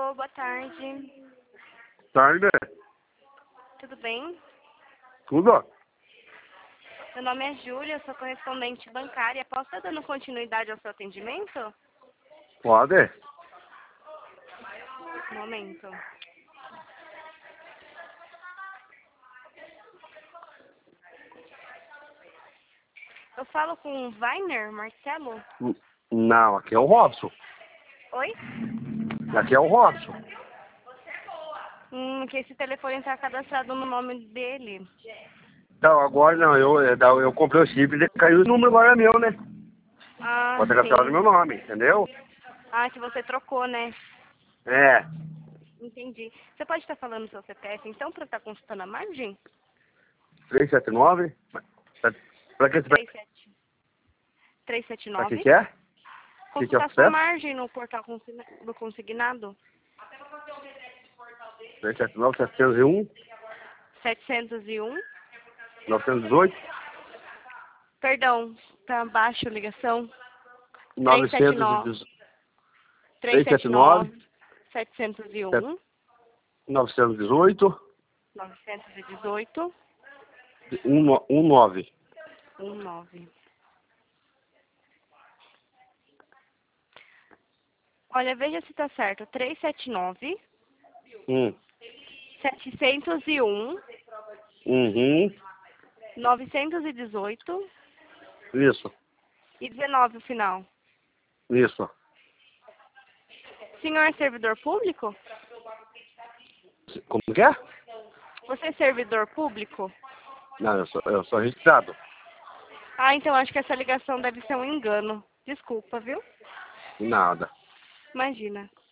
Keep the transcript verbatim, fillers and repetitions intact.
Alô, boa tarde. Tarde. Tudo bem? Tudo? Meu nome é Júlia, eu sou correspondente bancária. Posso estar dando continuidade ao seu atendimento? Pode. Um momento. Eu falo com o Weiner, Marcelo? N- Não, aqui é o Robson. Oi? Aqui é o Robson. Hum, que esse telefone está cadastrado no nome dele. Então, agora não, eu, eu, eu comprei o chip e caiu o número agora é meu, né? Ah, Pode gastar no sim. meu nome, entendeu? Ah, que você trocou, né? É. Entendi. Você pode estar falando o seu C P F, então, para estar consultando a margem? trezentos e setenta e nove. Pra que você vai... três sete três sete Pra que nove. que é? O que que é o Consultar sua processo? margem no portal consigna- do consignado. trezentos e setenta e nove, setecentos e um, setecentos e um. novecentos e dezoito, Perdão, tá abaixo a ligação. novecentos e dezoito, trezentos e setenta e nove, setecentos e um, novecentos e dezoito, novecentos e dezoito, nove. nove. Olha, veja se tá certo. trezentos e setenta e nove, Hum. setecentos e um, Uhum. novecentos e dezoito Isso. e dezenove o final. Isso. Senhor é servidor público? Como que é? Você é servidor público? Não, eu sou, eu sou registrado. Ah, então acho que essa ligação deve ser um engano. Desculpa, viu? Nada. Imagina.